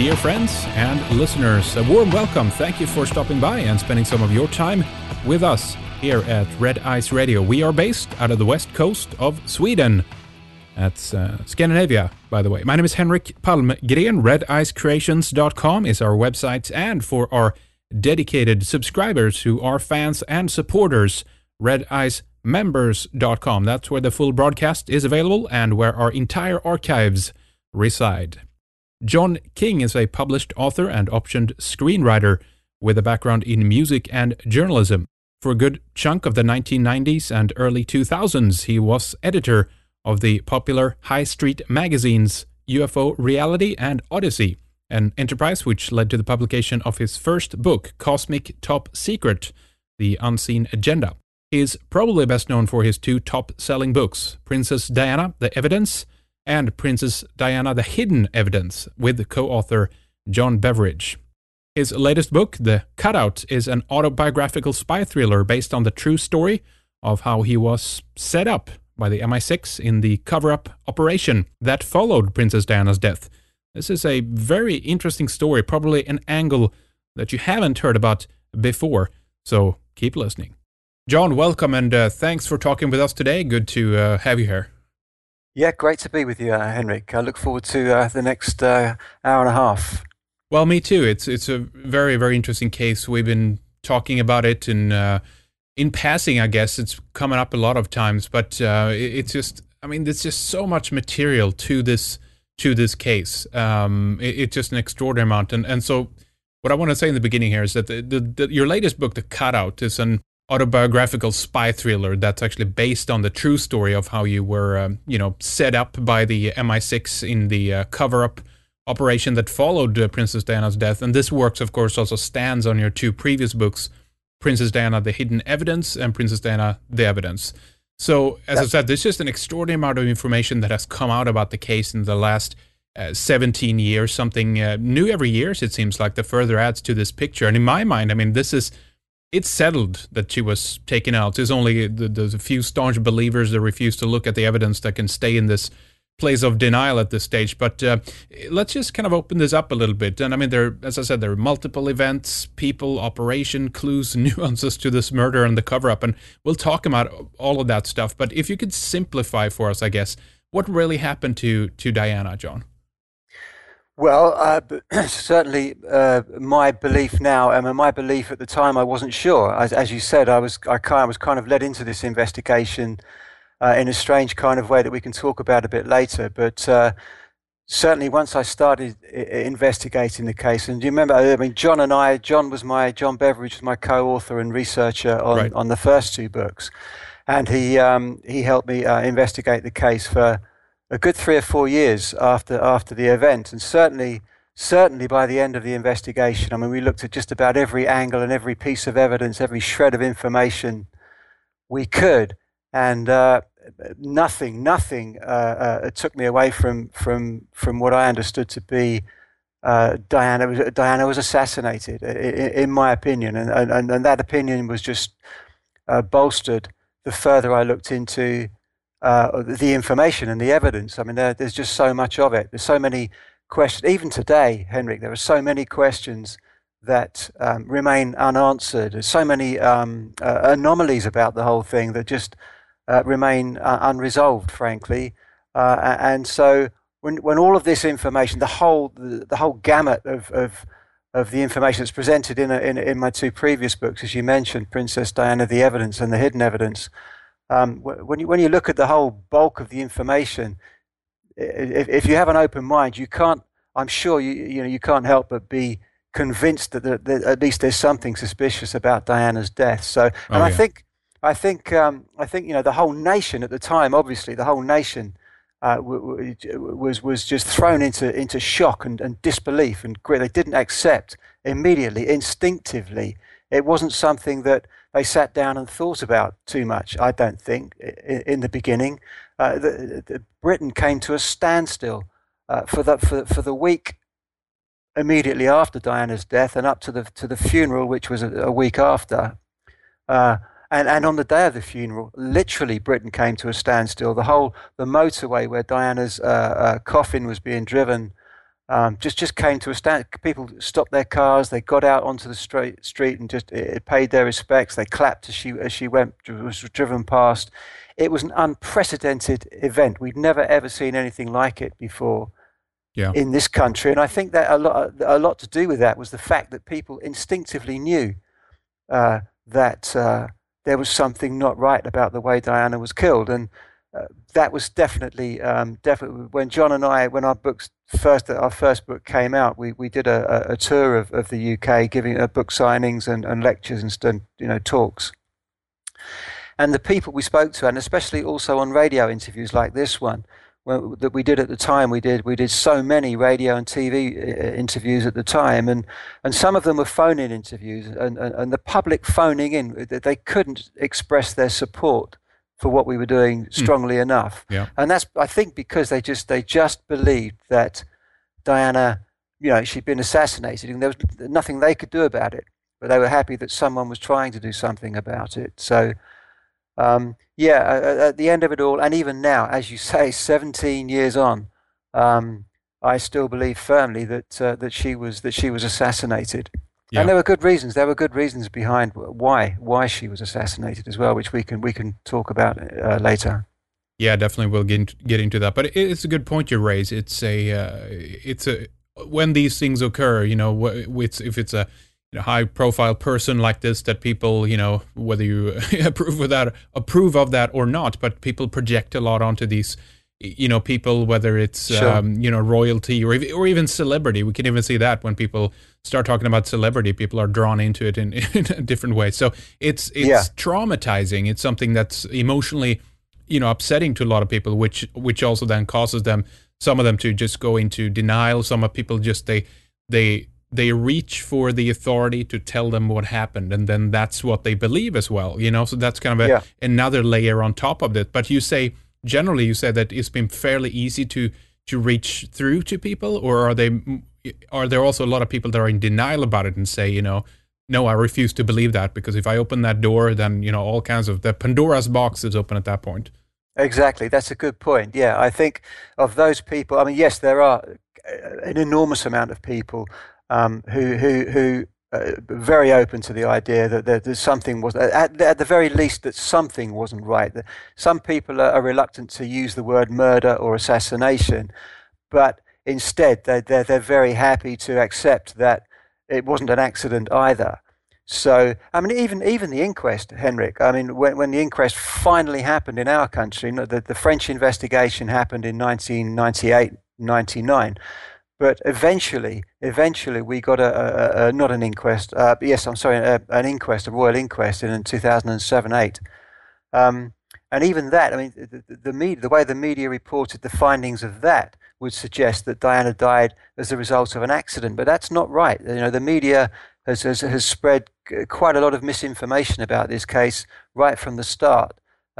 dear friends and listeners, a warm welcome. Thank you for stopping by and spending some of your time with us here at Red Ice Radio. We are based out of the west coast of Sweden. That's Scandinavia, by the way. My name is Henrik Palmgren. RedIceCreations.com is our website, and for our dedicated subscribers who are fans and supporters, RedIceMembers.com. That's where the full broadcast is available and where our entire archives reside. John King is a published author and optioned screenwriter with a background in music and journalism. For a good chunk of the 1990s and early 2000s, he was editor of the popular high street magazines UFO Reality and Odyssey, an enterprise which led to the publication of his first book, Cosmic Top Secret, The Unseen Agenda. He is probably best known for his two top-selling books, Princess Diana, The Evidence, and Princess Diana, The Hidden Evidence, with co-author John Beveridge. His latest book, The Cutout, is an autobiographical spy thriller based on the true story of how he was set up by the MI6 in the cover-up operation that followed Princess Diana's death. This is a very interesting story, probably an angle that you haven't heard about before, so keep listening. John, welcome, and thanks for talking with us today. Good to have you here. Yeah, great to be with you, Henrik. I look forward to the next hour and a half. Well, me too. It's a very, very interesting case. We've been talking about it in passing, I guess. It's coming up a lot of times, but it's just, there's just so much material to this case. It's just an extraordinary amount. And so what I want to say in the beginning here is that your latest book, The Cutout, is an autobiographical spy thriller that's actually based on the true story of how you were, set up by the MI6 in the cover-up operation that followed Princess Diana's death. And this works, of course, also stands on your two previous books, Princess Diana, The Hidden Evidence, and Princess Diana, The Evidence. So, as I said, there's just an extraordinary amount of information that has come out about the case in the last 17 years, something new every year, it seems like, the further adds to this picture. And in my mind, it's settled that she was taken out. There's only there's a few staunch believers that refuse to look at the evidence that can stay in this place of denial at this stage. But let's just kind of open this up a little bit. And as I said, there are multiple events, people, operation, clues, nuances to this murder and the cover-up. And we'll talk about all of that stuff. But if you could simplify for us, I guess, what really happened to Diana, John? Well, certainly my belief now, my belief at the time, I wasn't sure. As you said, I was kind of led into this investigation in a strange kind of way that we can talk about a bit later. But certainly once I started investigating the case, and do you remember, John Beveridge was my co-author and researcher on the first two books. And he helped me investigate the case for a good 3 or 4 years after the event, and certainly by the end of the investigation, we looked at just about every angle and every piece of evidence, every shred of information we could, and nothing took me away from what I understood to be Diana was assassinated, in my opinion, and that opinion was just bolstered the further I looked into the information and the evidence. There's just so much of it. There's so many questions. Even today, Henrik, there are so many questions that remain unanswered. There's so many anomalies about the whole thing that just remain unresolved, frankly. And so when all of this information, the whole gamut of the information that's presented in my two previous books, as you mentioned, Princess Diana, The Evidence, and The Hidden Evidence, when you look at the whole bulk of the information, if you have an open mind, you can't. I'm sure you can't help but be convinced that at least there's something suspicious about Diana's death. So, I think the whole nation at the time, obviously, the whole nation was just thrown into shock and disbelief, and they didn't accept immediately, instinctively. It wasn't something that they sat down and thought about too much, I don't think, in the beginning. Britain came to a standstill for the week immediately after Diana's death and up to the funeral, which was a week after. And on the day of the funeral, literally Britain came to a standstill. The motorway where Diana's coffin was being driven just came to a stand. People stopped their cars. They got out onto the street and just paid their respects. They clapped as she was driven past. It was an unprecedented event. We'd never ever seen anything like it before in this country, and I think that a lot to do with that was the fact that people instinctively knew that there was something not right about the way Diana was killed, and that was definitely when John and I, when our first book came out, we did a tour of the UK, giving book signings and lectures and talks. And the people we spoke to, and especially also on radio interviews like this one, that we did at the time, we did so many radio and TV interviews at the time, and some of them were phone-in interviews, and the public phoning in, they couldn't express their support for what we were doing strongly enough. Yeah. And that's, I think, because they just believed that Diana, she'd been assassinated, and there was nothing they could do about it, but they were happy that someone was trying to do something about it. So at the end of it all, and even now, as you say, 17 years on, I still believe firmly that she was assassinated. Yeah. And there were good reasons. There were good reasons behind why she was assassinated as well, which we can talk about later. Yeah, definitely we'll get into that. But it's a good point you raise. It's when these things occur, if it's a high-profile person like this, that people, whether you approve of that or not, but people project a lot onto these, people, whether it's sure. Royalty or even celebrity. We can even see that when people start talking about celebrity, people are drawn into it in a different way. So it's traumatizing. It's something that's emotionally, upsetting to a lot of people, which also then causes some of them to just go into denial. Some of people just they reach for the authority to tell them what happened, and then that's what they believe as well. So that's kind of another layer on top of it. But you say that it's been fairly easy to reach through to people, or are there also a lot of people that are in denial about it and say, no, I refuse to believe that, because if I open that door, then all kinds of the Pandora's box is open at that point. Exactly, that's a good point. Yeah, I think of those people. I mean, yes, there are an enormous amount of people who very open to the idea that there's something was at the very least that something wasn't right. Some people are reluctant to use the word murder or assassination, but instead they're very happy to accept that it wasn't an accident either. So I mean, even the inquest, Henrik. I mean, when the inquest finally happened in our country, the French investigation happened in 1998, 99. But eventually we got not an inquest. An inquest, a royal inquest in 2007-8. And even that, I mean, the way the media reported the findings of that would suggest that Diana died as a result of an accident, but that's not right. The media has spread quite a lot of misinformation about this case right from the start.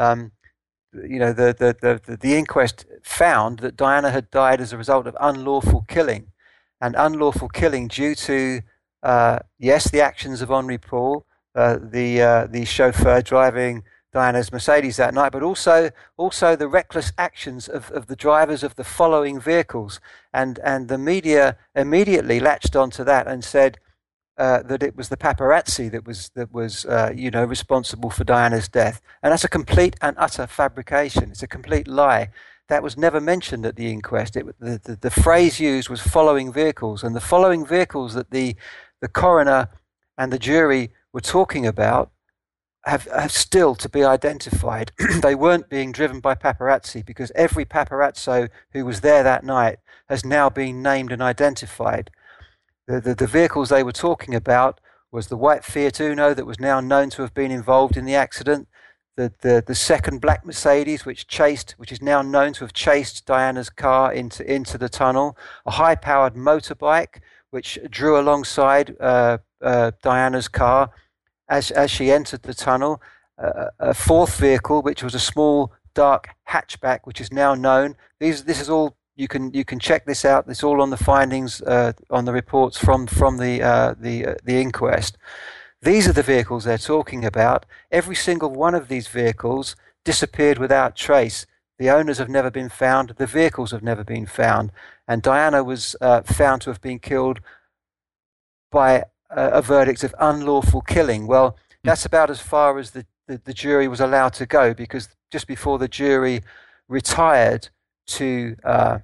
The inquest found that Diana had died as a result of unlawful killing, and unlawful killing due to the actions of Henri Paul, the chauffeur driving Diana's Mercedes that night, but also the reckless actions of the drivers of the following vehicles, and the media immediately latched onto that and said that it was the paparazzi that was responsible for Diana's death, and that's a complete and utter fabrication. It's a complete lie. That was never mentioned at the inquest. The phrase used was following vehicles, and the following vehicles that the coroner and the jury were talking about have still to be identified. They weren't being driven by paparazzi, because every paparazzo who was there that night has now been named and identified. The vehicles they were talking about was the white Fiat Uno that was now known to have been involved in the accident, the second black Mercedes which is now known to have chased Diana's car into the tunnel, a high-powered motorbike which drew alongside Diana's car as she entered the tunnel, a fourth vehicle which was a small dark hatchback which is now known. This is all. You can check this out. It's all on the findings on the reports from the inquest. These are the vehicles they're talking about. Every single one of these vehicles disappeared without trace. The owners have never been found. The vehicles have never been found. and Diana was found to have been killed by a verdict of unlawful killing. Well, that's about as far as the jury was allowed to go, because just before the jury retired to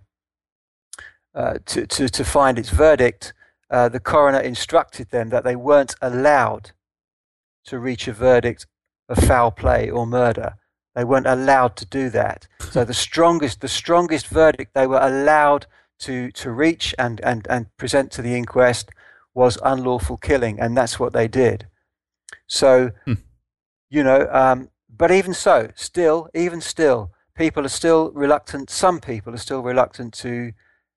find its verdict, the coroner instructed them that they weren't allowed to reach a verdict of foul play or murder. They weren't allowed to do that. So the strongest verdict they were allowed to reach and present to the inquest was unlawful killing, and that's what they did. So, but even so, even still, people are still reluctant. Some people are still reluctant to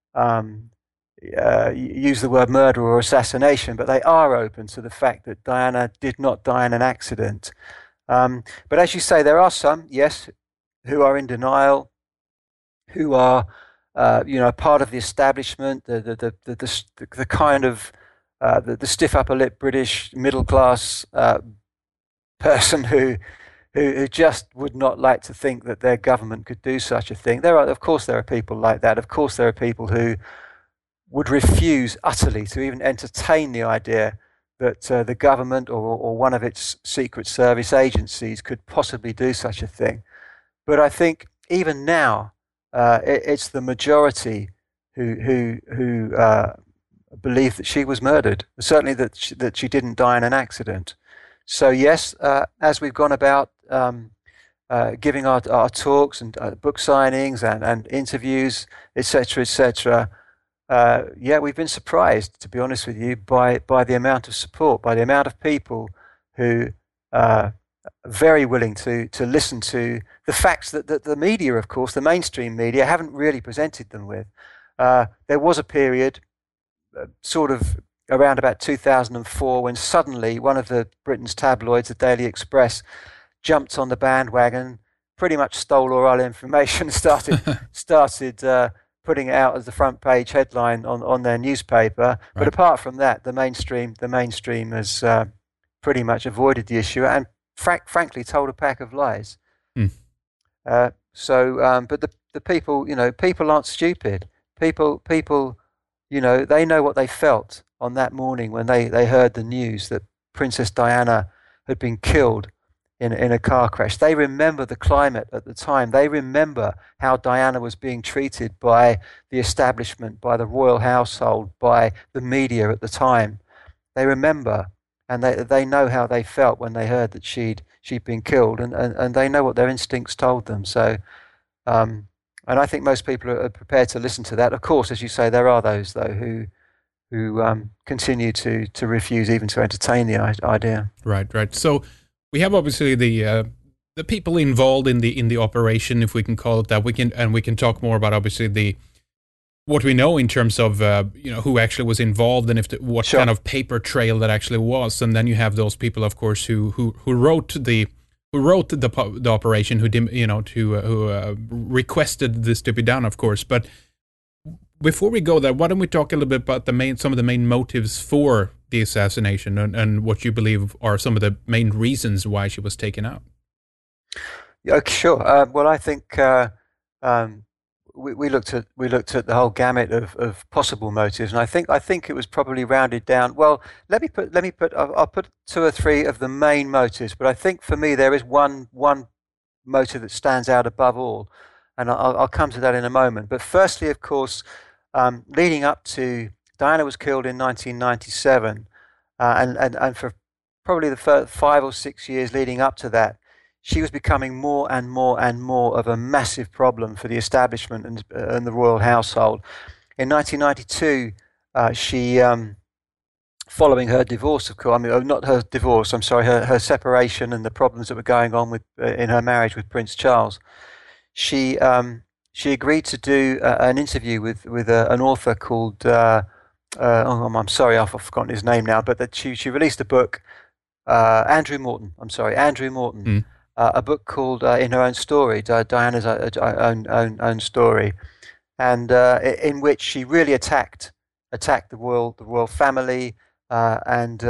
use the word murder or assassination, but they are open to the fact that Diana did not die in an accident. But as you say, there are some, yes, who are in denial, who are, part of the establishment, the kind of the stiff upper lip British middle class person who just would not like to think that their government could do such a thing. Of course, there are people like that. Of course, there are people who would refuse utterly to even entertain the idea that the government or one of its secret service agencies could possibly do such a thing. But I think even now, it's the majority who believe that she was murdered. Certainly that she didn't die in an accident. So yes, as we've gone about giving our talks and book signings and interviews, etc., etc., we've been surprised, to be honest with you, by the amount of support, by the amount of people who are very willing to listen to the facts that the media, of course, the mainstream media, haven't really presented them with. There was a period, sort of around about 2004, when suddenly one of Britain's tabloids, the Daily Express, jumped on the bandwagon, pretty much stole all our information, started putting it out as the front page headline on their newspaper. Right. But apart from that, the mainstream has pretty much avoided the issue and frankly told a pack of lies. But the people, people aren't stupid. People, they know what they felt on that morning when they heard the news that Princess Diana had been killed in a car crash. They remember the climate at the time. They remember how Diana was being treated by the establishment, by the royal household, by the media at the time. They remember, and they know how they felt when they heard that she'd been killed, and they know what their instincts told them. So, and I think most people are prepared to listen to that. Of course, as you say, there are those though who continue to refuse even to entertain the idea. Right. So we have obviously the people involved in the operation, if we can call it that. We can talk more about obviously what we know in terms of who actually was involved and what Sure. kind of paper trail that actually was. And then you have those people, of course, who wrote the operation, who requested this to be done, of course. But before we go there, why don't we talk a little bit about some of the main motives for the assassination and what you believe are some of the main reasons why she was taken out? Yeah, sure. Well, I think we looked at the whole gamut of possible motives, and I think it was probably rounded down. Well, I'll put two or three of the main motives, but I think for me there is one motive that stands out above all, and I'll come to that in a moment. But firstly, of course, leading up to Diana was killed in 1997, and for probably the first 5 or 6 years leading up to that, she was becoming more and more and more of a massive problem for the establishment and the royal household. In 1992, she, following her divorce, of course, not her divorce, I'm sorry, her separation and the problems that were going on in her marriage with Prince Charles, she agreed to do an interview with an author called I'm sorry, I've forgotten his name now, but that she released a book, Andrew Morton. A book called In Her Own Story, Diana's own story, and in which she really attacked the royal family, and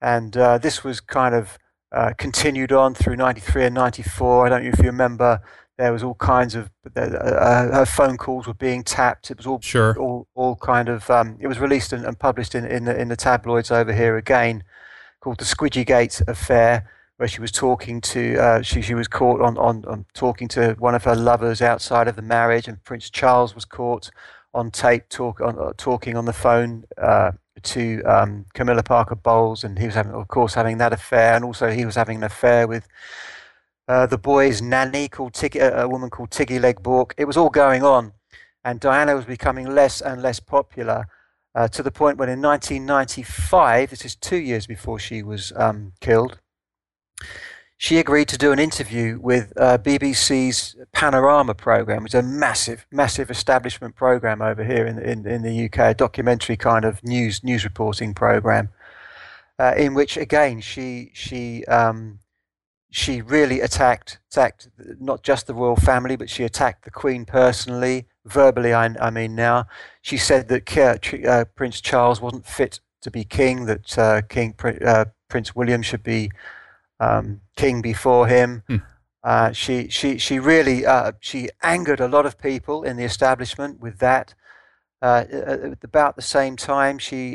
this was kind of continued on through 93 and 94. I don't know if you remember There was all kinds of her phone calls were being tapped. It was all Sure. all kind of it was released and published in the tabloids over here again, called the Squidgy Gate affair, where she was talking to she was caught on talking to one of her lovers outside of the marriage, and Prince Charles was caught on tape talking on the phone to Camilla Parker Bowles, and he was having, of course, having that affair, and also he was having an affair with the boy's nanny, called a woman called Tiggy Leg Bork. It was all going on, and Diana was becoming less and less popular, to the point when in 1995, this is 2 years before she was killed, she agreed to do an interview with BBC's Panorama program, which is a massive, massive establishment program over here in the UK, a documentary kind of news reporting program, in which again she really attacked not just the royal family, but she attacked the Queen personally, verbally. I mean, now she said that Prince Charles wasn't fit to be king, that Prince William should be king before him. She really she angered a lot of people in the establishment with that. At about the same time, she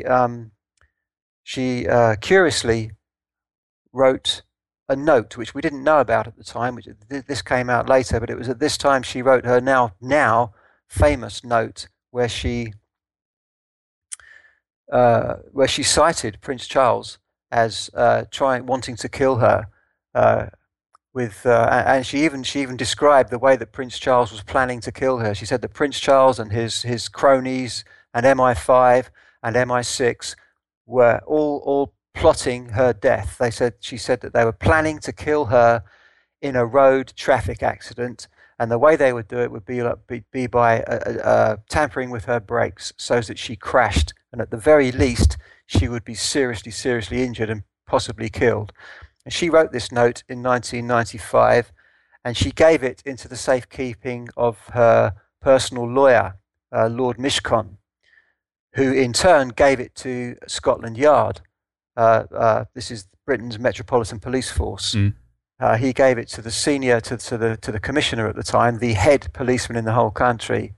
curiously wrote a note which we didn't know about at the time, which this came out later, but it was at this time she wrote her now famous note where she cited Prince Charles as wanting to kill her, and she even described the way that Prince Charles was planning to kill her. She said that Prince Charles and his cronies and MI5 and MI6 were all plotting her death. She said that they were planning to kill her in a road traffic accident, and the way they would do it would be by tampering with her brakes so that she crashed, and at the very least she would be seriously injured and possibly killed. And she wrote this note in 1995, and she gave it into the safekeeping of her personal lawyer, Lord Mishcon, who in turn gave it to Scotland Yard. This is Britain's Metropolitan Police Force. He gave it to the senior, to the commissioner at the time, the head policeman in the whole country,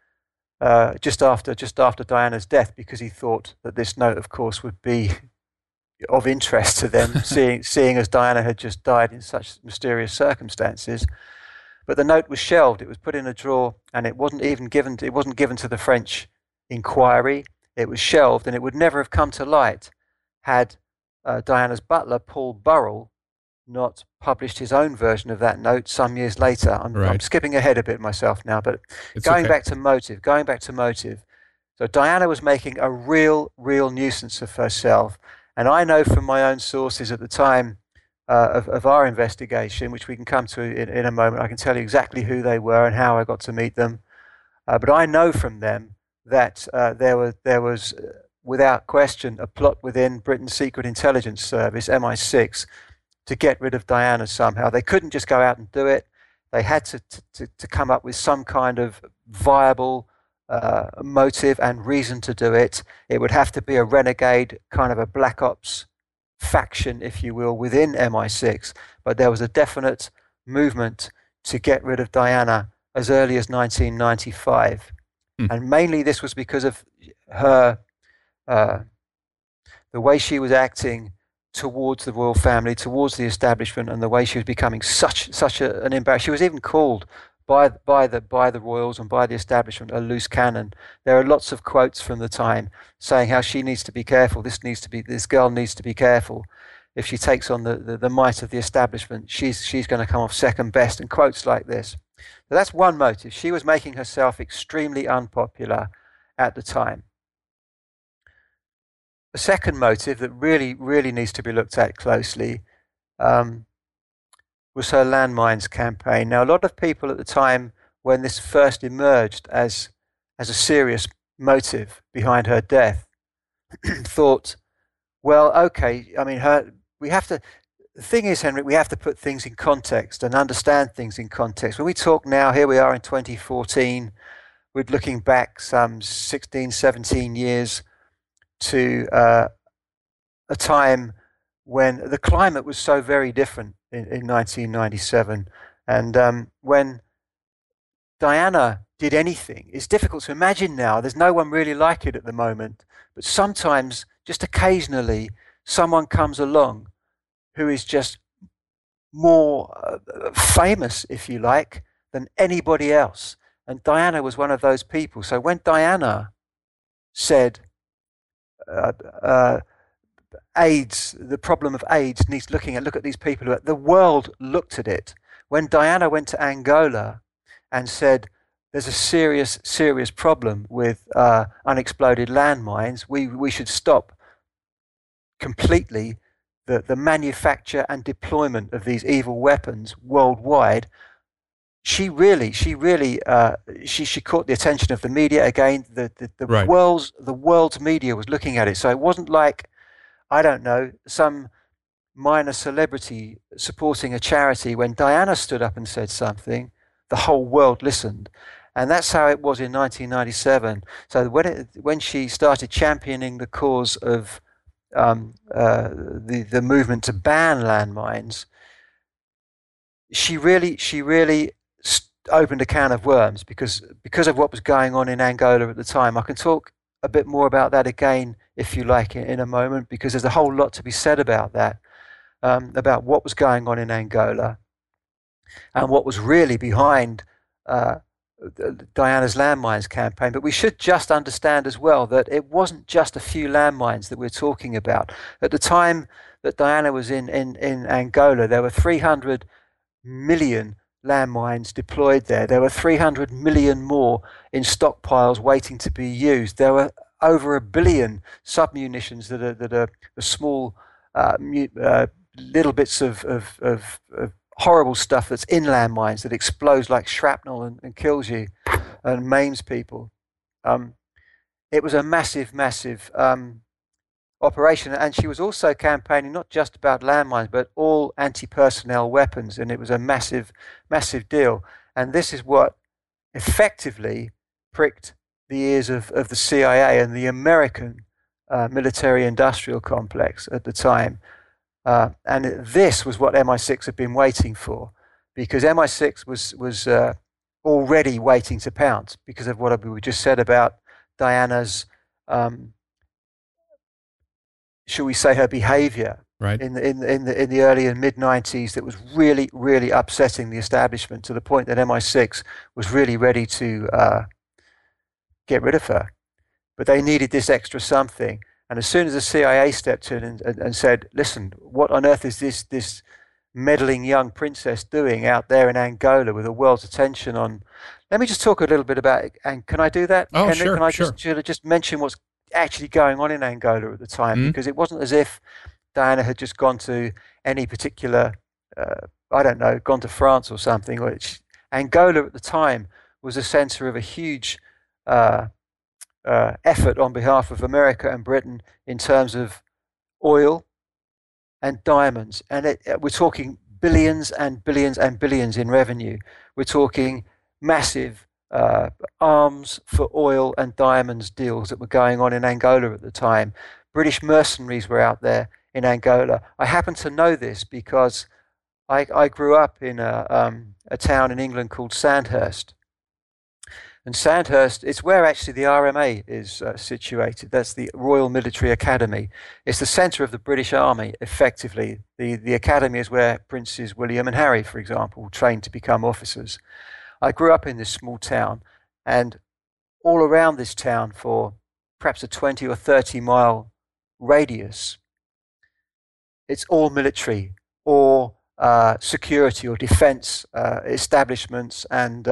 just after Diana's death, because he thought that this note, of course, would be of interest to them, seeing as Diana had just died in such mysterious circumstances. But the note was shelved. It was put in a drawer, and it wasn't given to the French inquiry. It was shelved, and it would never have come to light had Diana's butler, Paul Burrell, not published his own version of that note some years later. I'm skipping ahead a bit myself now, but going back to motive. So Diana was making a real nuisance of herself. And I know from my own sources at the time of our investigation, which we can come to in a moment, I can tell you exactly who they were and how I got to meet them. But I know from them that there was, without question, a plot within Britain's Secret Intelligence Service, MI6, to get rid of Diana somehow. They couldn't just go out and do it. They had to come up with some kind of viable motive and reason to do it. It would have to be a renegade, kind of a black ops faction, if you will, within MI6. But there was a definite movement to get rid of Diana as early as 1995. And mainly this was because of her, the way she was acting towards the royal family, towards the establishment, and the way she was becoming such an embarrassment. She was even called by the royals and by the establishment a loose cannon. There are lots of quotes from the time saying how she needs to be careful. This girl needs to be careful. If she takes on the might of the establishment, she's going to come off second best. And quotes like this. So that's one motive. She was making herself extremely unpopular at the time. The second motive that really needs to be looked at closely was her landmines campaign. Now, a lot of people at the time, when this first emerged as a serious motive behind her death, thought, well, okay, I mean, the thing is, Henrik, we have to put things in context and understand things in context. When we talk now, here we are in 2014, we're looking back some 16, 17 years to a time when the climate was so very different in 1997, and when Diana did anything. It's difficult to imagine now. There's no one really like it at the moment. But sometimes, just occasionally, someone comes along who is just more famous, if you like, than anybody else. And Diana was one of those people. So when Diana said AIDS, the problem of AIDS needs looking at, look at these people, the world looked at it. When Diana went to Angola and said, there's a serious, serious problem with unexploded landmines, we should stop completely the manufacture and deployment of these evil weapons worldwide. She caught the attention of the media again. Right. The world's media was looking at it. So it wasn't like, I don't know, some minor celebrity supporting a charity. When Diana stood up and said something, the whole world listened. And that's how it was in 1997. So when she started championing the cause of the movement to ban landmines, she really opened a can of worms because of what was going on in Angola at the time. I can talk a bit more about that again, if you like, in a moment, because there's a whole lot to be said about that, about what was going on in Angola and what was really behind Diana's landmines campaign. But we should just understand as well that it wasn't just a few landmines that we're talking about. At the time that Diana was in Angola, there were 300 million landmines deployed there. There were 300 million more in stockpiles waiting to be used. There were over 1 billion submunitions that are the small little bits of horrible stuff that's in landmines that explodes like shrapnel and kills you and maims people. It was a massive operation, and she was also campaigning not just about landmines but all anti-personnel weapons, and it was a massive deal. And this is what effectively pricked the ears of the CIA and the American military-industrial complex at the time. And this was what MI6 had been waiting for, because MI6 was already waiting to pounce because of what we just said about Diana's shall we say, her behavior right. in the early and mid 90s that was really upsetting the establishment, to the point that MI6 was really ready to get rid of her. But they needed this extra something. And as soon as the CIA stepped in and said, listen, what on earth is this meddling young princess doing out there in Angola with the world's attention on... Let me just talk a little bit about it. And can I do that, Oh, Henrik? sure, Can I sure. just mention what's actually going on in Angola at the time? Because it wasn't as if Diana had just gone to any particular, I don't know, gone to France or something. Angola at the time was the center of a huge effort on behalf of America and Britain in terms of oil and diamonds. And we're talking billions and billions and billions in revenue. We're talking massive arms for oil and diamonds deals that were going on in Angola at the time. British mercenaries were out there in Angola. I happen to know this because I grew up in a town in England called Sandhurst. And Sandhurst, it's where actually the RMA is situated. That's the Royal Military Academy. It's the centre of the British Army, effectively. The academy is where Princes William and Harry, for example, trained to become officers. I grew up in this small town, and all around this town, for perhaps a 20 or 30 mile radius, it's all military or security or defence establishments and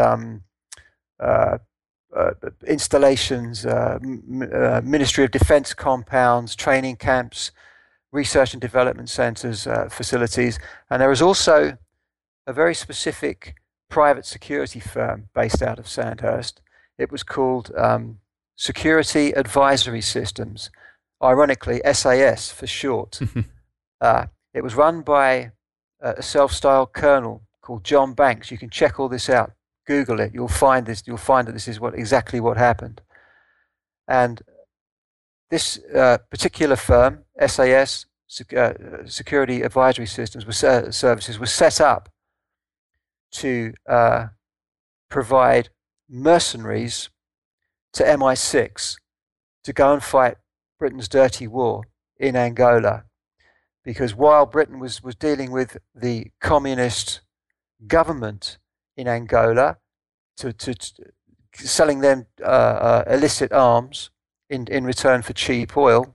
installations, Ministry of Defence compounds, training camps, research and development centres, facilities. And there was also a very specific private security firm based out of Sandhurst. It was called Security Advisory Systems, ironically SAS for short. It was run by a self-styled colonel called John Banks. You can check all this out. Google it. You'll find this. You'll find that this is exactly what happened. And this particular firm, SAS, Security Advisory Systems Services, was set up to provide mercenaries to MI6 to go and fight Britain's dirty war in Angola. Because while Britain was dealing with the communist government in Angola to selling them illicit arms in return for cheap oil,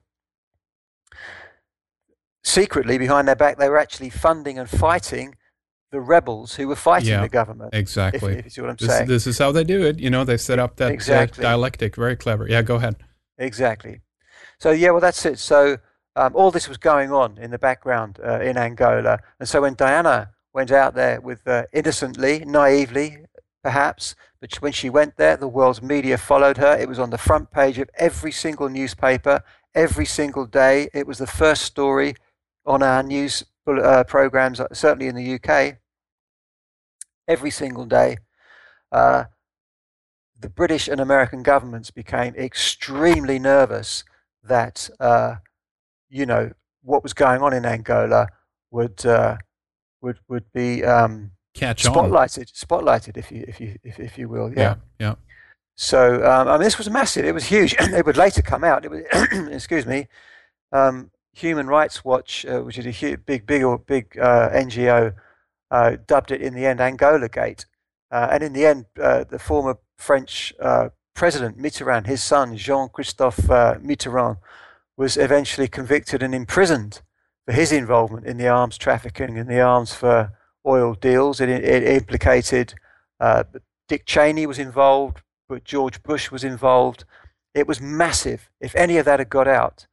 secretly behind their back they were actually funding and fighting the rebels who were fighting the government. Exactly. If you see what I'm saying. This is how they do it. They set up that dialectic. Very clever. Yeah, go ahead. Exactly. So yeah, well that's it. So all this was going on in the background in Angola, and so when Diana went out there with innocently, naively, perhaps, but when she went there, the world's media followed her. It was on the front page of every single newspaper every single day. It was the first story on our news programs, certainly in the UK. Every single day, the British and American governments became extremely nervous that what was going on in Angola would be spotlighted, if you will. Yeah. So this was massive. It was huge. It would later come out. It was, excuse me, Human Rights Watch, which is a big NGO, dubbed it in the end Angola Gate. And in the end, the former French president Mitterrand, his son Jean-Christophe Mitterrand, was eventually convicted and imprisoned for his involvement in the arms trafficking and the arms for oil deals. It implicated Dick Cheney was involved, but George Bush was involved. It was massive. If any of that had got out,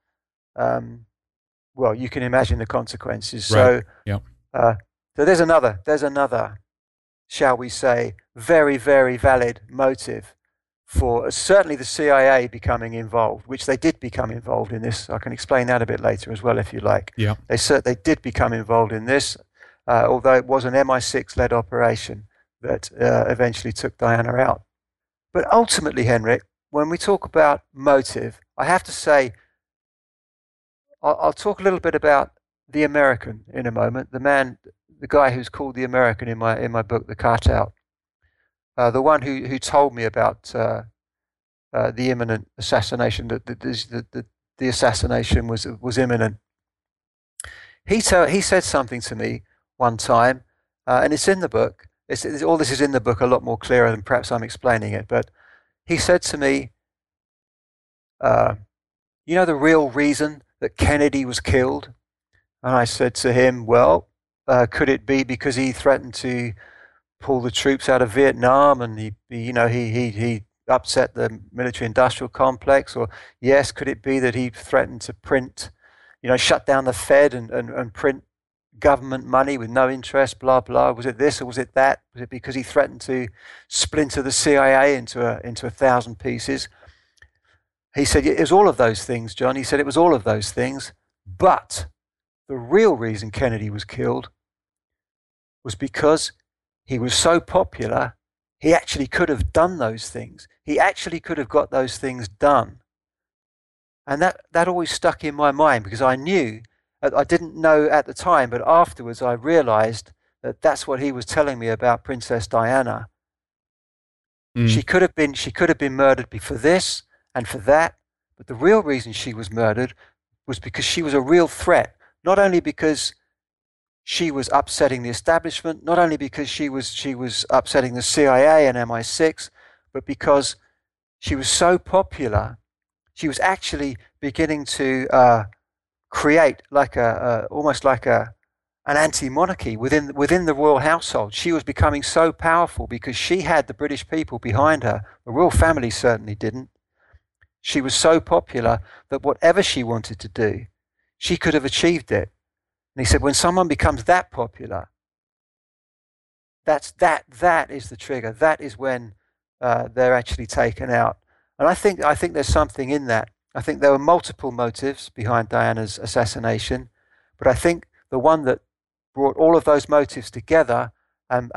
well, you can imagine the consequences. Right. So there's another, shall we say, very, very valid motive for certainly the CIA becoming involved, which they did become involved in this. I can explain that a bit later as well, if you like. Yeah. They did become involved in this, although it was an MI6-led operation that eventually took Diana out. But ultimately, Henrik, when we talk about motive, I have to say, I'll talk a little bit about the American in a moment. The guy who's called the American in my book, The Cartel, the one who told me about the imminent assassination, that the assassination was imminent. He said something to me one time, and it's in the book. All this is in the book, a lot more clearer than perhaps I'm explaining it. But he said to me, the real reason that Kennedy was killed? And I said to him, well, could it be because he threatened to pull the troops out of Vietnam and he upset the military-industrial complex? Or yes, could it be that he threatened to print, shut down the Fed and print government money with no interest, blah, blah? Was it this or was it that? Was it because he threatened to splinter the CIA into 1,000 pieces? He said, it was all of those things, John. He said it was all of those things. But the real reason Kennedy was killed was because he was so popular, he actually could have done those things. He actually could have got those things done. And that always stuck in my mind, because I didn't know at the time, but afterwards I realized that that's what he was telling me about Princess Diana. She could have been murdered for this and for that, but the real reason she was murdered was because she was a real threat, not only because she was upsetting the establishment, not only because she was upsetting the CIA and MI6, but because she was so popular, she was actually beginning to create almost like an anti-monarchy within the royal household. She was becoming so powerful because she had the British people behind her. The royal family certainly didn't. She was so popular that whatever she wanted to do, she could have achieved it. And he said, when someone becomes that popular, that is the trigger. That is when they're actually taken out. And I think there's something in that. I think there were multiple motives behind Diana's assassination, but I think the one that brought all of those motives together and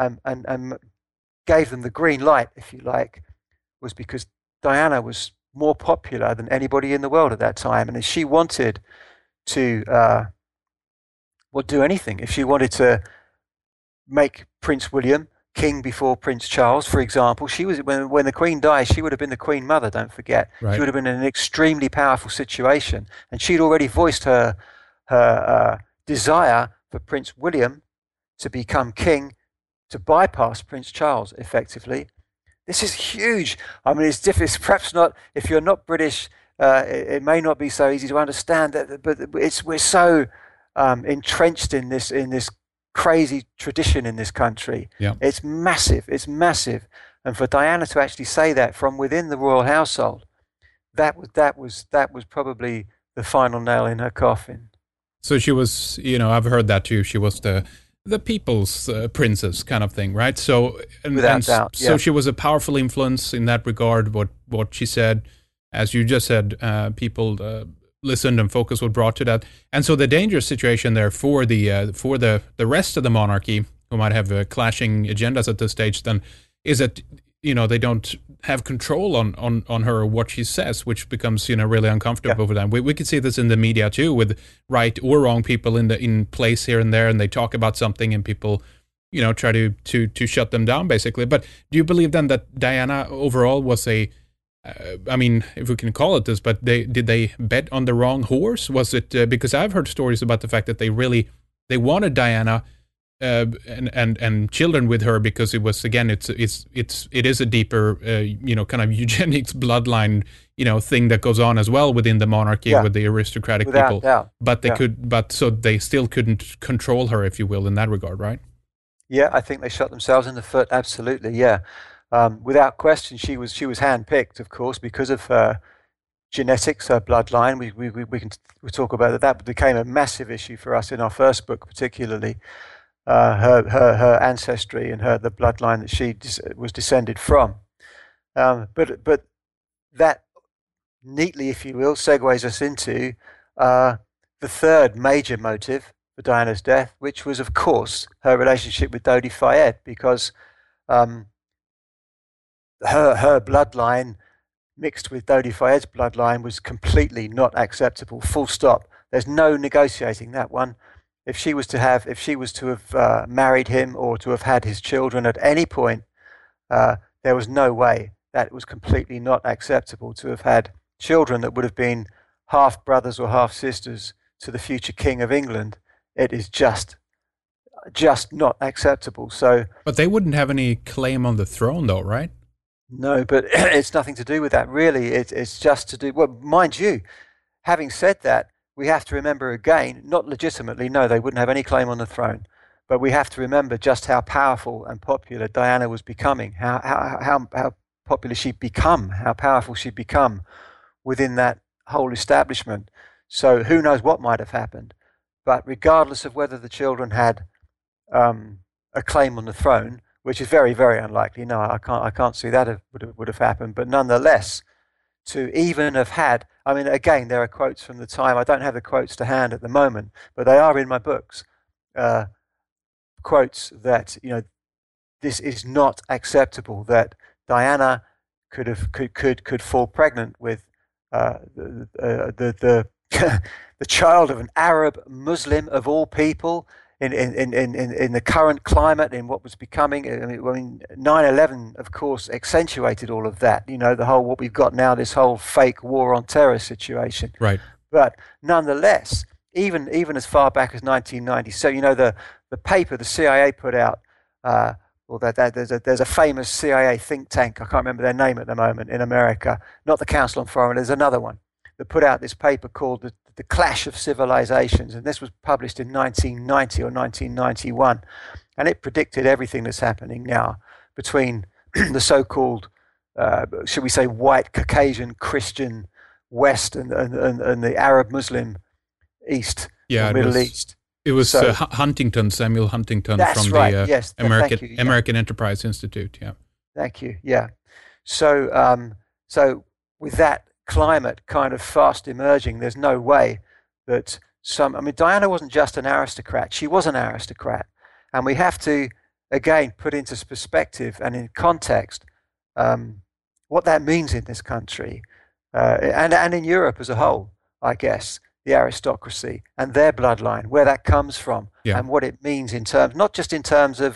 gave them the green light, if you like, was because Diana was more popular than anybody in the world at that time. And if she wanted to do anything, if she wanted to make Prince William king before Prince Charles, for example. She was when the Queen died, she would have been the Queen Mother. Don't forget, she Right. would have been in an extremely powerful situation, and she'd already voiced her desire for Prince William to become king, to bypass Prince Charles effectively. This is huge. I mean, it's difficult. It's perhaps not, if you're not British, it may not be so easy to understand that, but we're so entrenched in this crazy tradition in this country. Yeah. It's massive. It's massive. And for Diana to actually say that from within the royal household, that was probably the final nail in her coffin. So she was, I've heard that too. She was the people's princess kind of thing, right? So Without doubt, so yeah. she was a powerful influence in that regard. What she said, as you just said, people listened and focus was brought to that. And so the dangerous situation there for the rest of the monarchy, who might have clashing agendas at this stage, then is that they don't have control on her or what she says, which becomes really uncomfortable for them. We could see this in the media too, with right or wrong people in place here and there, and they talk about something and people try to shut them down basically. But do you believe then that Diana overall was if we can call it this, but did they bet on the wrong horse? Was it because I've heard stories about the fact that they wanted Diana and children with her because it was, again, it is a deeper kind of eugenics bloodline thing that goes on as well within the monarchy with the aristocratic Without people. doubt. But so they still couldn't control her, if you will, in that regard, right? Yeah, I think they shot themselves in the foot. Absolutely, yeah. Without question, she was handpicked, of course, because of her genetics, her bloodline. We talk about that became a massive issue for us in our first book, particularly her ancestry and the bloodline that she was descended from. But that neatly, if you will, segues us into the third major motive for Diana's death, which was, of course, her relationship with Dodi Fayed, because her bloodline mixed with Dodi Fayed's bloodline was completely not acceptable. Full stop. There's no negotiating that one. If she was to have married him or to have had his children at any point, there was no way. That was completely not acceptable to have had children that would have been half brothers or half sisters to the future King of England. It is just not acceptable. So, but they wouldn't have any claim on the throne, though, right? No, but it's nothing to do with that, really. It's just to do, well, mind you, having said that, we have to remember again, not legitimately, no, they wouldn't have any claim on the throne, but we have to remember just how powerful and popular Diana was becoming, how popular she'd become, how powerful she'd become within that whole establishment. So who knows what might have happened. But regardless of whether the children had a claim on the throne, which is very, very unlikely. No, I can't see that would have happened. But nonetheless, to even have had, I mean, again, there are quotes from the time. I don't have the quotes to hand at the moment, but they are in my books. Quotes that this is not acceptable. That Diana could fall pregnant with the the child of an Arab Muslim of all people. In the current climate, in what was becoming, I mean, 9/11, of course, accentuated all of that. The whole what we've got now, this whole fake war on terror situation. Right. But nonetheless, even as far back as 1990, so the paper the CIA put out, there's a famous CIA think tank. I can't remember their name at the moment in America. Not the Council on Foreign. There's another one that put out this paper called the Clash of Civilizations, and this was published in 1990 or 1991, and it predicted everything that's happening now between the so-called, should we say, white Caucasian Christian West and the Arab Muslim East, yeah, Middle East. It was Samuel Huntington from right. Yes, American Enterprise Institute. Yeah. Thank you. Yeah. So with that climate kind of fast emerging, there's no way that Diana wasn't just an aristocrat, she was an aristocrat. And we have to, again, put into perspective and in context what that means in this country and in Europe as a whole, I guess, the aristocracy and their bloodline, where that comes from, and what it means in terms, not just in terms of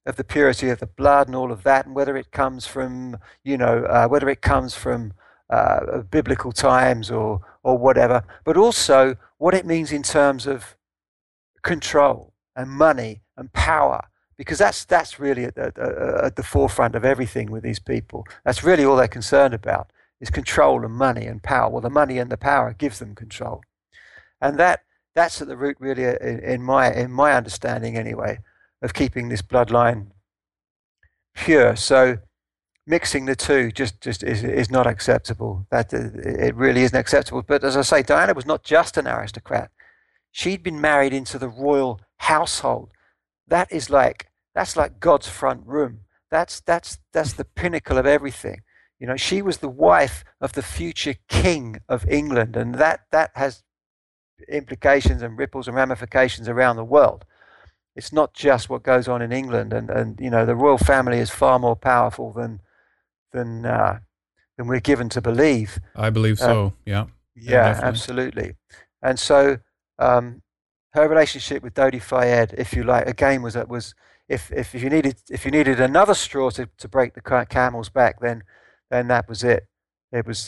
of the purity of the blood and all of that, and whether it comes from, whether it comes from biblical times or whatever, but also what it means in terms of control and money and power, because that's really at the forefront of everything with these people. That's really all they're concerned about, is control and money and power. Well, the money and the power gives them control, and that's at the root, really, in my understanding anyway, of keeping this bloodline pure. So mixing the two just is not acceptable. That it really isn't acceptable. But as I say, Diana was not just an aristocrat. She'd been married into the royal household. That's like God's front room. That's the pinnacle of everything. She was the wife of the future king of England, and that has implications and ripples and ramifications around the world. It's not just what goes on in England, and the royal family is far more powerful than we're given to believe. I believe so. Yeah. Yeah, absolutely. And so her relationship with Dodi Fayed, if you like, again was if you needed another straw to break the camel's back, then that was it. It was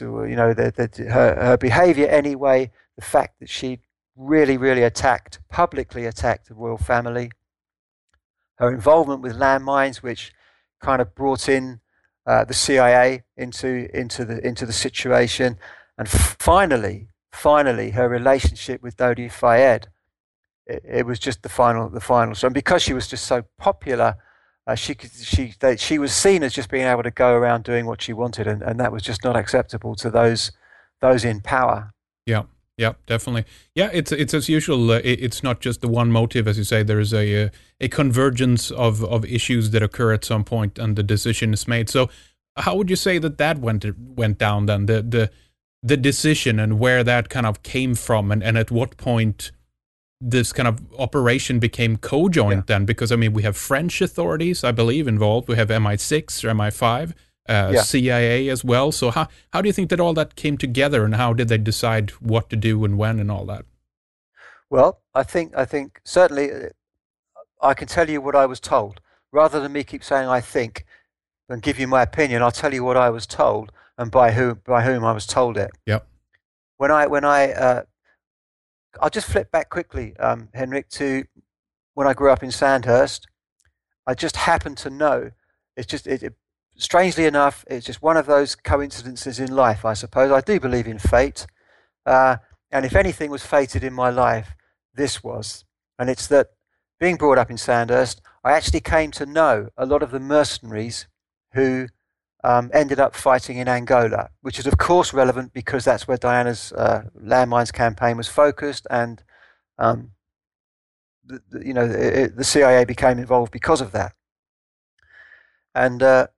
her behaviour anyway, the fact that she really publicly attacked the royal family, her involvement with landmines, which kind of brought in the CIA into the situation, and finally her relationship with Dodi Fayed. It was just the final. So, and because she was just so popular, she was seen as just being able to go around doing what she wanted, and that was just not acceptable to those in power. Yeah, definitely. Yeah, it's as usual. It's not just the one motive, as you say. There is a convergence of issues that occur at some point, and the decision is made. So, how would you say that went down then? The decision and where that kind of came from, and at what point this kind of operation became co-joint then? Because, I mean, we have French authorities, I believe, involved. We have MI6 or MI5, CIA as well. So how do you think that all that came together, and how did they decide what to do and when and all that? Well, I think certainly I can tell you what I was told. Rather than me keep saying I think and give you my opinion, I'll tell you what I was told and by whom I was told it. Yep. I'll just flip back quickly, Henrik, to when I grew up in Sandhurst. I just happened to know. Strangely enough, it's just one of those coincidences in life, I suppose. I do believe in fate. And if anything was fated in my life, this was. And it's that being brought up in Sandhurst, I actually came to know a lot of the mercenaries who ended up fighting in Angola, which is of course relevant because that's where Diana's landmines campaign was focused, and the CIA became involved because of that. And the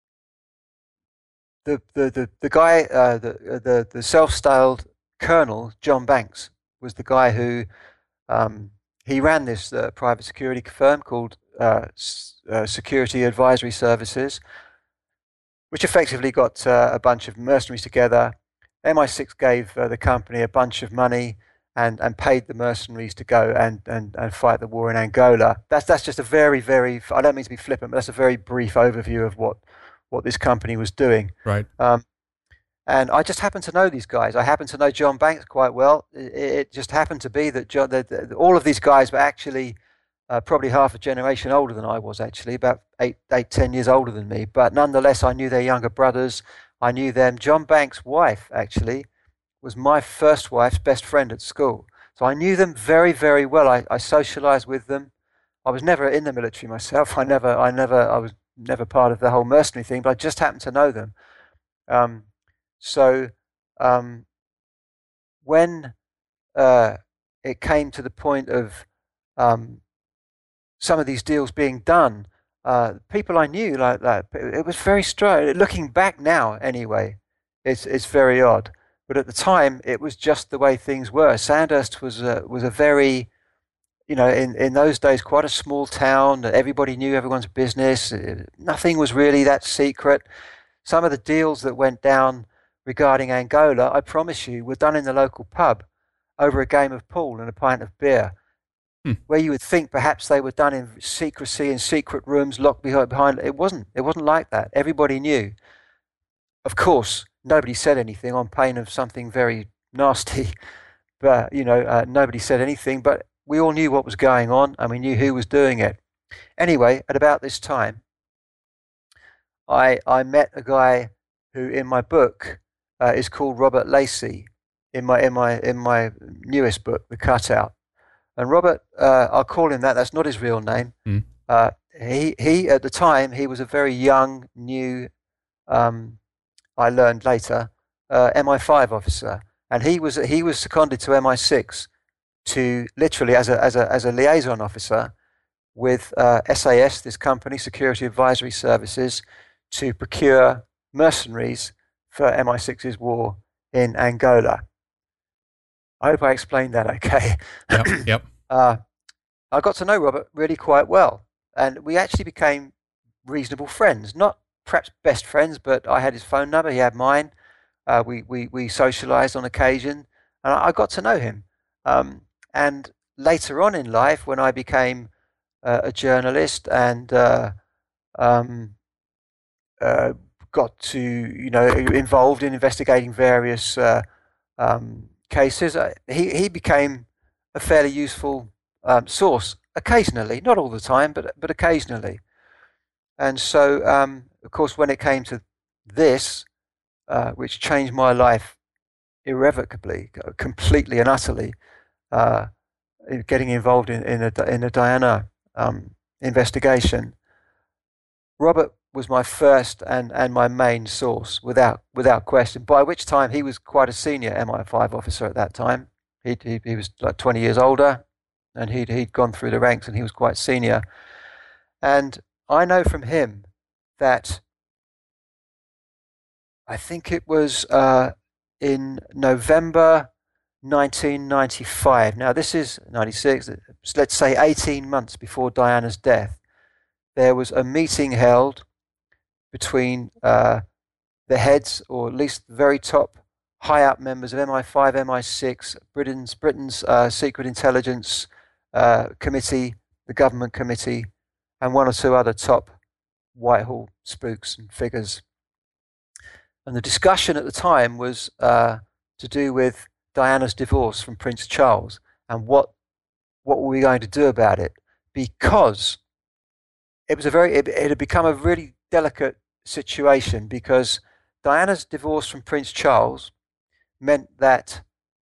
guy, the self-styled Colonel John Banks, was the guy who he ran this private security firm called Security Advisory Services, which effectively got a bunch of mercenaries together. MI6 gave the company a bunch of money and paid the mercenaries to go and fight the war in Angola. That's just a very, very, I don't mean to be flippant, but that's a very brief overview of what this company was doing. Right. And I just happened to know these guys. I happen to know John Banks quite well. It just happened to be that all of these guys were actually probably half a generation older than I was, actually, about 10 years older than me. But nonetheless, I knew their younger brothers. I knew them. John Banks' wife, actually, was my first wife's best friend at school. So I knew them very, very well. I socialized with them. I was never in the military myself. I was never part of the whole mercenary thing, but I just happened to know them. When it came to the point of some of these deals being done, people I knew like that, it was very strange. Looking back now, anyway, it's very odd. But at the time, it was just the way things were. Sandhurst was a very, in those days, quite a small town. Everybody knew everyone's business. Nothing was really that secret. Some of the deals that went down regarding Angola, I promise you, were done in the local pub over a game of pool and a pint of beer. Hmm. where you would think perhaps they were done in secrecy in secret rooms locked behind. It wasn't. It wasn't like that. Everybody knew. Of course, nobody said anything on pain of something very nasty. But nobody said anything. But we all knew what was going on, and we knew who was doing it. Anyway, at about this time, I met a guy who, in my book, is called Robert Lacey. In my newest book, The Cutout. And Robert, I'll call him that. That's not his real name. Mm. He at the time he was a very young, new. I learned later, MI5 officer, and he was seconded to MI6 to literally as a liaison officer with SAS, this company, Security Advisory Services, to procure mercenaries for MI6's war in Angola. I hope I explained that okay. Yep. I got to know Robert really quite well, and we actually became reasonable friends. Not perhaps best friends, but I had his phone number, he had mine. We socialized on occasion, and I got to know him. And later on in life, when I became a journalist and got to involved in investigating various cases, he became a fairly useful source occasionally, not all the time, but occasionally. And so, of course, when it came to this, which changed my life irrevocably, completely and utterly, getting involved in a Diana investigation, Robert was my first and my main source, without question. By which time he was quite a senior MI5 officer at that time. He was like 20 years older, and he'd gone through the ranks, and he was quite senior. And I know from him that I think it was in November 1995. Now this is 96. Let's say 18 months before Diana's death. There was a meeting held between the heads, or at least the very top high-up members of MI5, MI6, Britain's Secret Intelligence Committee, the Government Committee, and one or two other top Whitehall spooks and figures. And the discussion at the time was to do with Diana's divorce from Prince Charles, and what were we going to do about it, because it was it had become a really delicate situation, because Diana's divorce from Prince Charles meant that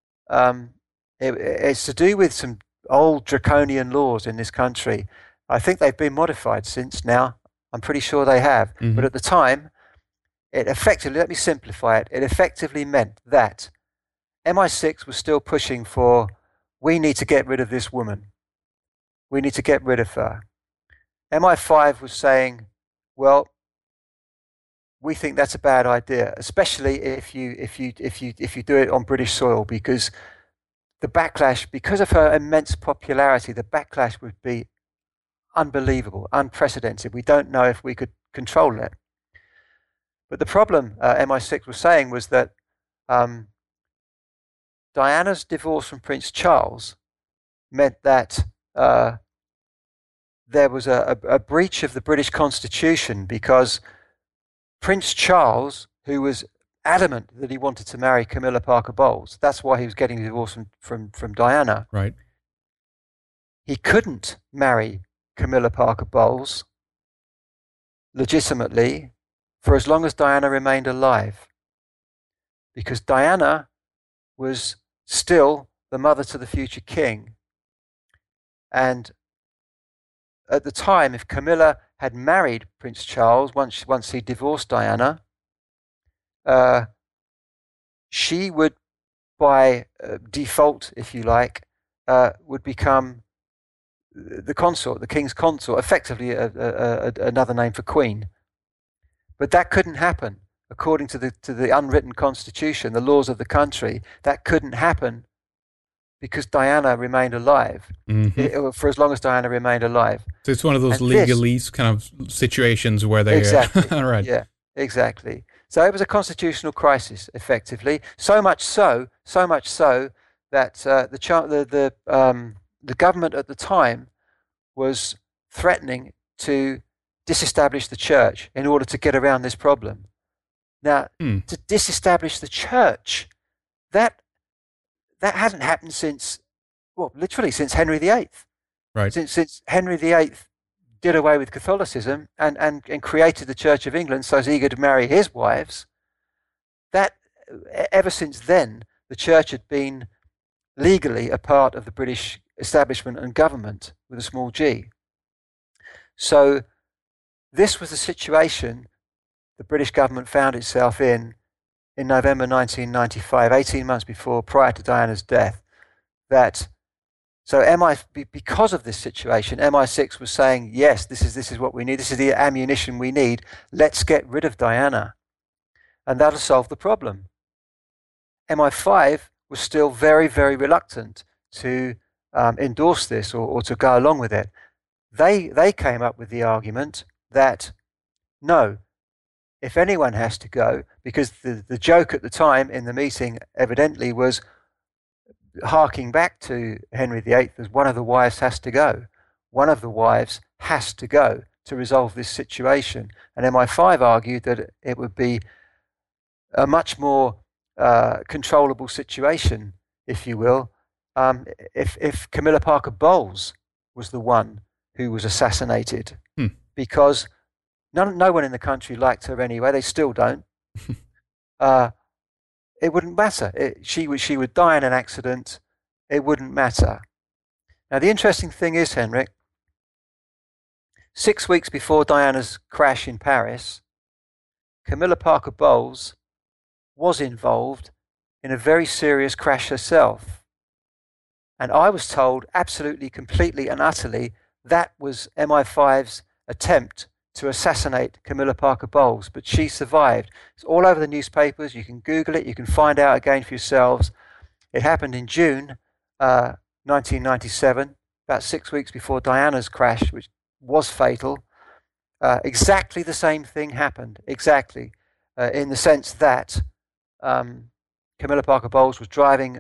it's to do with some old draconian laws in this country. I think they've been modified since now. I'm pretty sure they have. Mm-hmm. But at the time, it effectively, let me simplify it, it effectively meant that MI6 was still pushing for, we need to get rid of this woman. We need to get rid of her. MI5 was saying, well, we think that's a bad idea, especially if you do it on British soil, because the backlash, because of her immense popularity, the backlash would be unbelievable, unprecedented. We don't know if we could control it. But the problem MI6 was saying was that Diana's divorce from Prince Charles meant that there was a breach of the British Constitution, because Prince Charles, who was adamant that he wanted to marry Camilla Parker Bowles, that's why he was getting divorced from Diana. Right. He couldn't marry Camilla Parker Bowles legitimately for as long as Diana remained alive, because Diana was still the mother to the future king. And at the time, if Camilla had married Prince Charles once he divorced Diana, she would, by default, if you like, would become the consort, the king's consort, effectively another name for queen. But that couldn't happen according to the unwritten constitution, the laws of the country. That couldn't happen because Diana remained alive, for as long as Diana remained alive. So it's one of those legalese kind of situations where they... Exactly. Right. Yeah, exactly. So it was a constitutional crisis, effectively. So much so that the government at the time was threatening to disestablish the church in order to get around this problem. Now, to disestablish the church, that hasn't happened since, well, literally since Henry VIII. Right. Since Henry VIII did away with Catholicism and created the Church of England so as he could marry his wives, that ever since then, the church had been legally a part of the British establishment and government with a small g. So this was the situation the British government found itself in November 1995, 18 months prior to Diana's death. Because of this situation, MI6 was saying, yes, this is what we need. This is the ammunition we need. Let's get rid of Diana, and that'll solve the problem. MI5 was still very, very reluctant to endorse this or to go along with it. They came up with the argument that no, if anyone has to go, because the joke at the time in the meeting evidently was harking back to Henry VIII as one of the wives has to go. One of the wives has to go to resolve this situation. And MI5 argued that it would be a much more controllable situation, if you will, if Camilla Parker Bowles was the one who was assassinated, because no one in the country liked her anyway. They still don't. It wouldn't matter. She would die in an accident. It wouldn't matter. Now, the interesting thing is, Henrik, 6 weeks before Diana's crash in Paris, Camilla Parker Bowles was involved in a very serious crash herself. And I was told absolutely, completely and utterly that was MI5's attempt to assassinate Camilla Parker Bowles, but she survived. It's all over the newspapers. You can Google it. You can find out again for yourselves. It happened in June 1997, about 6 weeks before Diana's crash, which was fatal. Exactly the same thing happened, exactly, in the sense that Camilla Parker Bowles was driving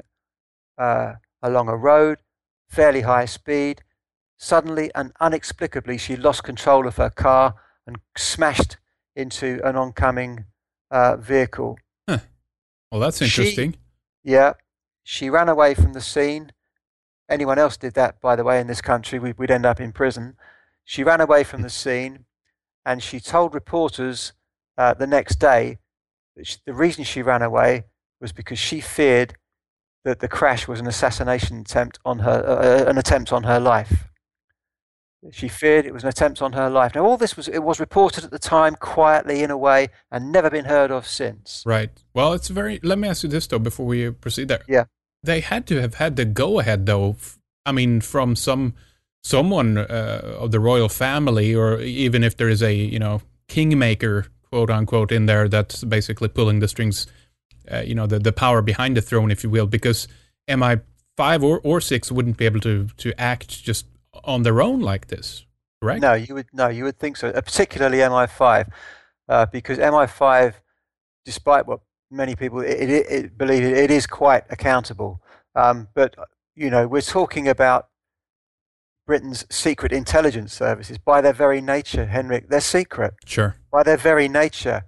along a road, fairly high speed. Suddenly and unexplicably, she lost control of her car and smashed into an oncoming vehicle. Huh. Well, that's interesting. She ran away from the scene. Anyone else did that, by the way, in this country, we'd end up in prison. She ran away from the scene, and she told reporters the next day that the reason she ran away was because she feared that the crash was an assassination attempt on her, an attempt on her life. She feared it was an attempt on her life. Now, all this was reported at the time quietly in a way and never been heard of since. Right. Well, let me ask you this, though, before we proceed there. Yeah. They had to have had the go-ahead, though, from someone of the royal family, or even if there is a, kingmaker, quote unquote, in there that's basically pulling the strings, the power behind the throne, if you will, because MI5 or 6 wouldn't be able to act just on their own like this, correct? No, you would think so, particularly MI5, because MI5, despite what many people believe, it is quite accountable. But we're talking about Britain's secret intelligence services. By their very nature, Henrik, they're secret. Sure. By their very nature,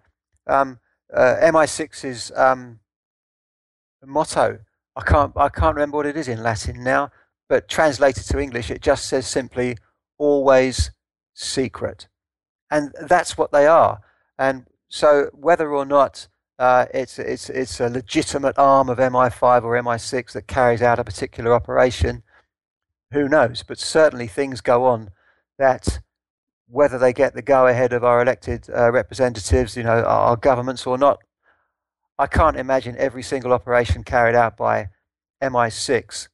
MI6's motto, I can't remember what it is in Latin now, but translated to English, it just says simply, always secret. And that's what they are. And so whether or not it's a legitimate arm of MI5 or MI6 that carries out a particular operation, who knows? But certainly things go on that, whether they get the go-ahead of our elected representatives, our governments or not, I can't imagine every single operation carried out by MI6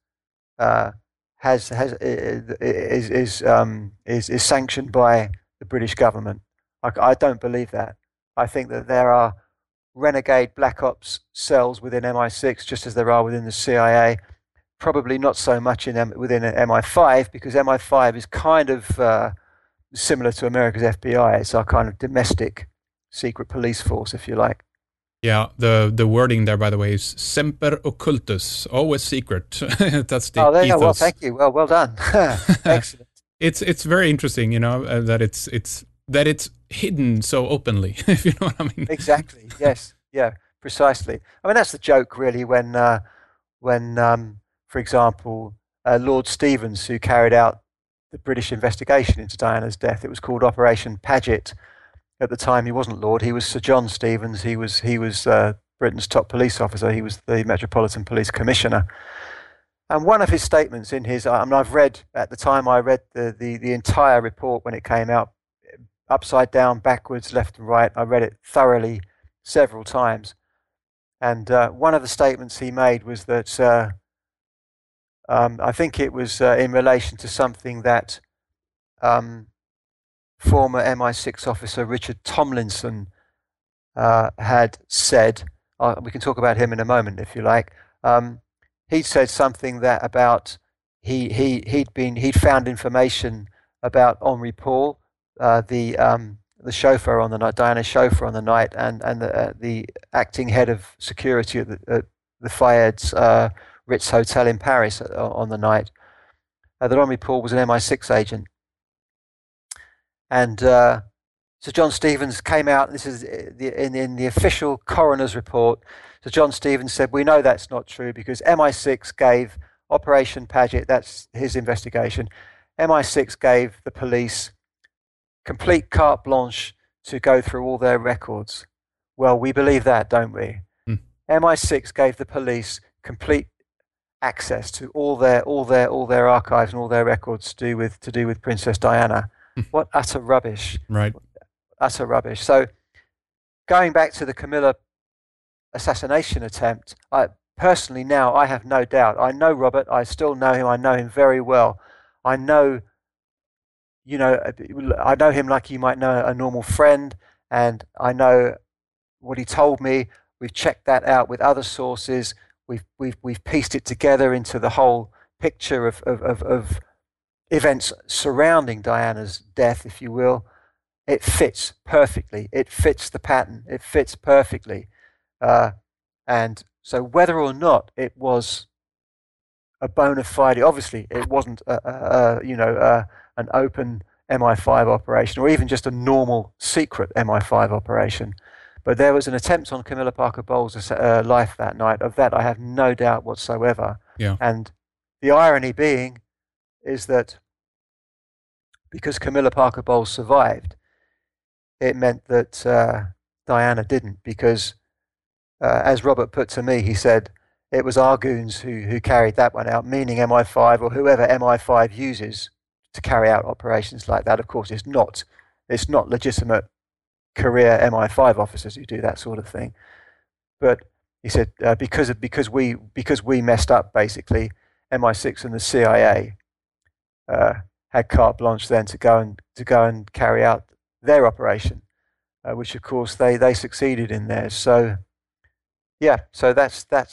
is sanctioned by the British government. I don't believe that. I think that there are renegade black ops cells within MI6, just as there are within the CIA. Probably not so much within MI5, because MI5 is kind of similar to America's FBI. It's our kind of domestic secret police force, if you like. Yeah, the wording there, by the way, is semper occultus, always secret. That's the Oh, there you go. Well, ethos. thank you. Well done. Excellent. It's very interesting, that it's hidden so openly, if you know what I mean. Exactly. Yes. Yeah. Precisely. I mean, that's the joke, really. For example, Lord Stevens, who carried out the British investigation into Diana's death, it was called Operation Paget. At the time, he wasn't Lord. He was Sir John Stevens. He was Britain's top police officer. He was the Metropolitan Police Commissioner. And one of his statements in his, I mean, I've read at the time, I read the entire report when it came out, upside down, backwards, left and right. I read it thoroughly several times. And one of the statements he made was that I think it was in relation to something that former MI6 officer Richard Tomlinson had said. We can talk about him in a moment if you like. He'd said something that about he'd found information about Henri Paul, the chauffeur on the night, Diana's chauffeur on the night, and the acting head of security at the Fayed's Ritz Hotel in Paris on the night. That Henri Paul was an MI6 agent. And Sir John Stevens came out, this is in the official coroner's report. Sir John Stevens said, we know that's not true because MI6 gave Operation Paget, that's his investigation, MI6 gave the police complete carte blanche to go through all their records. Well, we believe that, don't we? MI6 gave the police complete access to all their archives and all their records to do with Princess Diana. What utter rubbish. Right. Utter rubbish. So going back to the Camilla assassination attempt, I have no doubt. I know Robert. I still know him. I know him very well. I know him like you might know a normal friend, and I know what he told me. We've checked that out with other sources. We've pieced it together into the whole picture of events surrounding Diana's death, if you will. It fits perfectly. It fits the pattern. It fits perfectly. And so whether or not it was a bona fide, obviously it wasn't an open MI5 operation or even just a normal secret MI5 operation. But there was an attempt on Camilla Parker Bowles' life that night. Of that, I have no doubt whatsoever. Yeah. And the irony being is that because Camilla Parker Bowles survived, it meant that Diana didn't. Because, as Robert put to me, he said it was our goons who carried that one out, meaning MI5 or whoever MI5 uses to carry out operations like that. Of course, it's not legitimate career MI5 officers who do that sort of thing. But he said because we messed up, basically, MI6 and the CIA had carte blanche then to go and carry out their operation, which of course they succeeded in theirs. So yeah, so that's that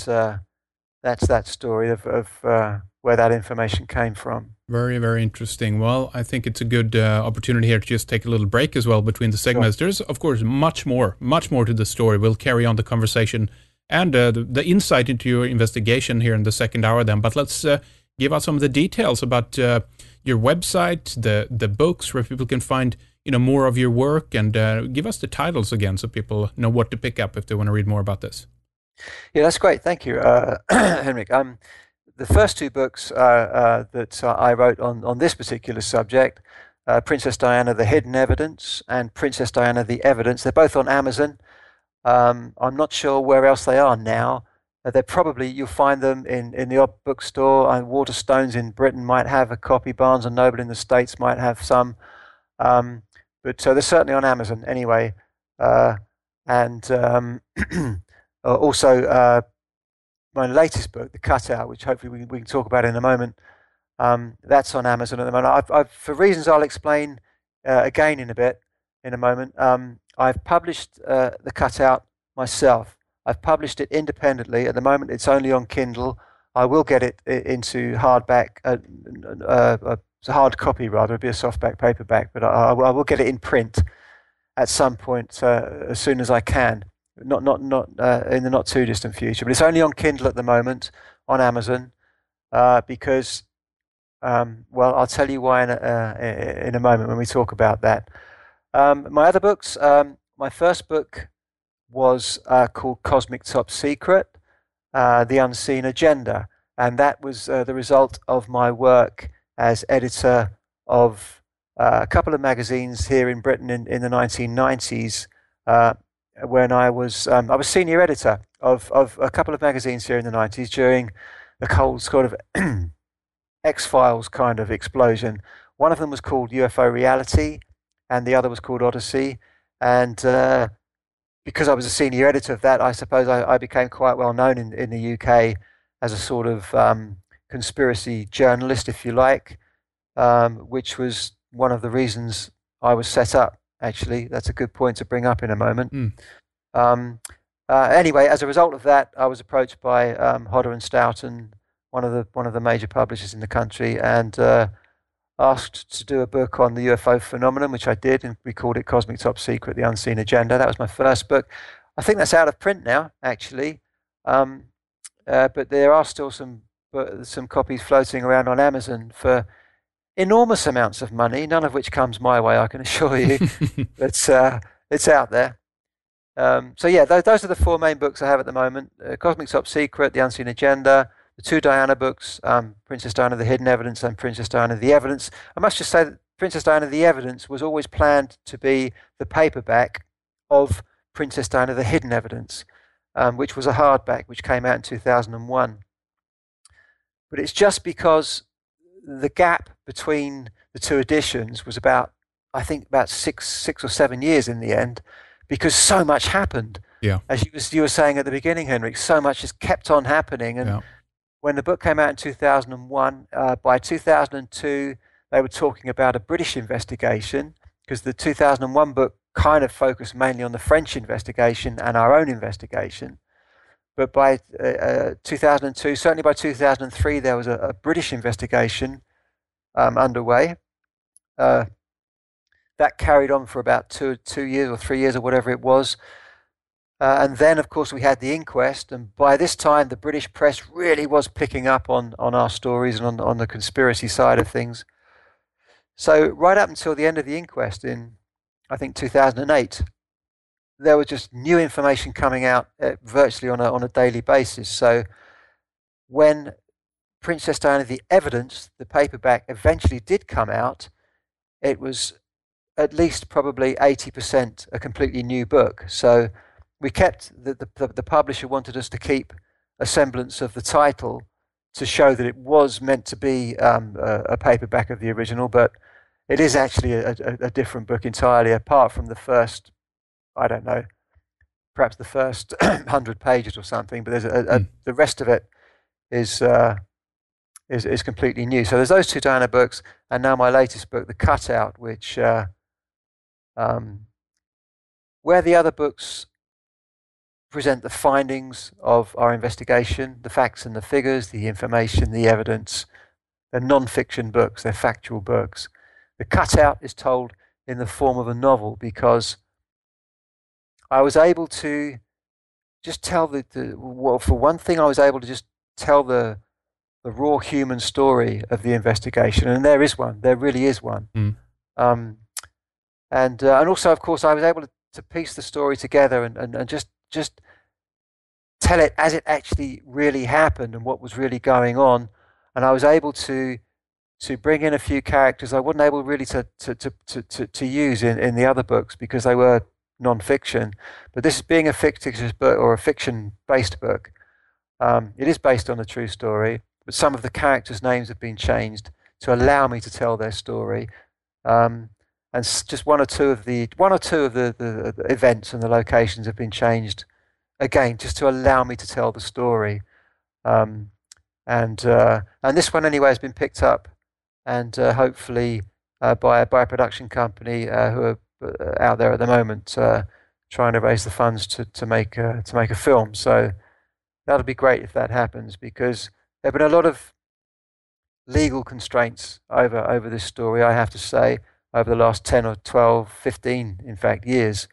story of where that information came from. Very, very interesting. Well, I think it's a good opportunity here to just take a little break as well between the segments. Sure. There's, of course, much more to the story. We'll carry on the conversation and the insight into your investigation here in the second hour then. But let's give out some of the details about your website, the books where people can find more of your work, and give us the titles again so people know what to pick up if they want to read more about this. Yeah, that's great. Thank you, Henrik. The first two books that I wrote on this particular subject, Princess Diana, The Hidden Evidence, and Princess Diana, The Evidence, they're both on Amazon. I'm not sure where else they are now. You'll find them in the odd bookstore. Waterstones in Britain might have a copy. Barnes & Noble in the States might have some. But they're certainly on Amazon anyway. Also, my latest book, The Cutout, which hopefully we can talk about in a moment, that's on Amazon at the moment. For reasons I'll explain again in a moment, I've published The Cutout myself. I've published it independently. At the moment, it's only on Kindle. I will get it into hardback, hard copy rather. It'll be a softback paperback, but I will get it in print at some point as soon as I can. not in the not too distant future. But it's only on Kindle at the moment on Amazon because well, I'll tell you why in a moment when we talk about that. My other books, my first book was called Cosmic Top Secret, The Unseen Agenda, and that was the result of my work as editor of a couple of magazines here in Britain in the 1990s. When I was senior editor of a couple of magazines here in the 90s during the cold sort of X-Files kind of explosion. One of them was called UFO Reality, and the other was called Odyssey. And because I was a senior editor of that, I suppose I became quite well known in the UK as a sort of conspiracy journalist, if you like, which was one of the reasons I was set up. Actually, that's a good point to bring up in a moment. Anyway, as a result of that, I was approached by Hodder and Stoughton, one of the major publishers in the country, and asked to do a book on the UFO phenomenon, which I did, and we called it Cosmic Top Secret: The Unseen Agenda. That was my first book. I think that's out of print now, actually, but there are still some copies floating around on Amazon for enormous amounts of money, none of which comes my way, I can assure you. But it's out there. So yeah, those are the four main books I have at the moment: Cosmic Top Secret, The Unseen Agenda, the two Diana books, Princess Diana: The Hidden Evidence and Princess Diana: The Evidence. I must just say that Princess Diana: The Evidence was always planned to be the paperback of Princess Diana: The Hidden Evidence, which was a hardback, which came out in 2001. But it's just because the gap between the two editions was about 6 or 7 years in the end, because so much happened. Yeah. As you were saying at the beginning, Henrik, so much has kept on happening. And when the book came out in 2001, by 2002, they were talking about a British investigation, because the 2001 book kind of focused mainly on the French investigation and our own investigation. But by 2002, certainly by 2003, there was a British investigation underway. That carried on for about two years or 3 years or whatever it was. And then, of course, we had the inquest. And by this time, the British press really was picking up on our stories and on the conspiracy side of things. So right up until the end of the inquest in, I think, 2008, there was just new information coming out virtually on a daily basis. So when Princess Diana: The Evidence, the paperback, eventually did come out, it was at least probably 80% a completely new book. So we kept, the publisher wanted us to keep a semblance of the title to show that it was meant to be a paperback of the original, but it is actually a different book entirely, apart from the first, I don't know, perhaps the first 100 pages or something, but there's the rest of it is completely new. So there's those two Diana books, and now my latest book, The Cutout, which where the other books present the findings of our investigation, the facts and the figures, the information, the evidence. They're non-fiction books, they're factual books. The Cutout is told in the form of a novel, because I was able to just tell well, for one thing, I was able to just tell the raw human story of the investigation, and there is one. There really is one. And also, of course, I was able to piece the story together and just tell it as it actually really happened and what was really going on. And I was able to bring in a few characters I wasn't able really to use in the other books, because they were non-fiction. But this being a fictitious book, or a fiction-based book, it is based on a true story, but some of the characters' names have been changed to allow me to tell their story. And just one or two of the events and the locations have been changed again, just to allow me to tell the story. And this one anyway has been picked up, and hopefully by a production company who are out there at the moment trying to raise the funds to make a film. So that'll be great if that happens, because there have been a lot of legal constraints over this story, I have to say, over the last 10 or 12, 15, in fact, years.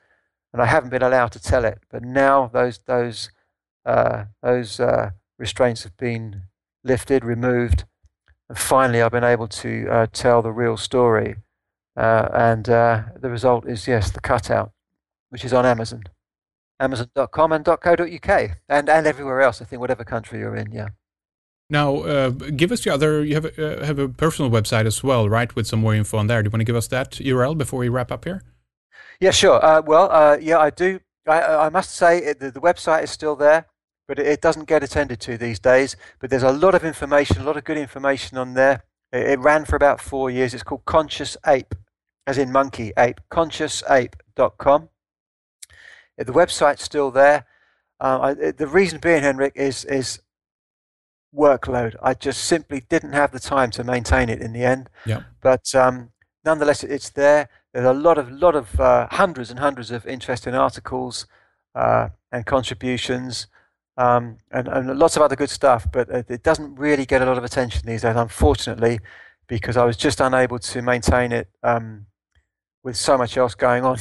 and I haven't been allowed to tell it. But now those restraints have been lifted, removed, and finally I've been able to tell the real story. And the result is, yes, The Cutout, which is on Amazon, Amazon.com and .co.uk, and everywhere else, I think, whatever country you're in, yeah. Now, give us you have a personal website as well, right, with some more info on there. Do you want to give us that URL before we wrap up here? Yeah, sure. Yeah, I do. I must say the website is still there, but it doesn't get attended to these days. But there's a lot of information, a lot of good information on there. It ran for about 4 years. It's called Conscious Ape, as in monkey ape, consciousape.com. The website's still there. The reason being, Henrik, is workload. I just simply didn't have the time to maintain it in the end. Yeah. But nonetheless, it's there. There's a lot of hundreds and hundreds of interesting articles and contributions and lots of other good stuff. But it doesn't really get a lot of attention these days, unfortunately, because I was just unable to maintain it with so much else going on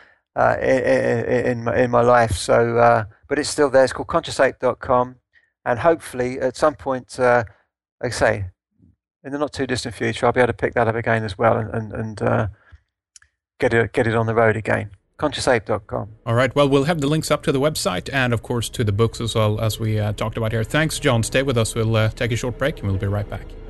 in my life. So, but it's still there. It's called consciousape.com. And hopefully, at some point, like I say, in the not too distant future, I'll be able to pick that up again as well and get it on the road again. Consciousape.com. All right. Well, we'll have the links up to the website and, of course, to the books as well, as we talked about here. Thanks, John. Stay with us. We'll take a short break and we'll be right back.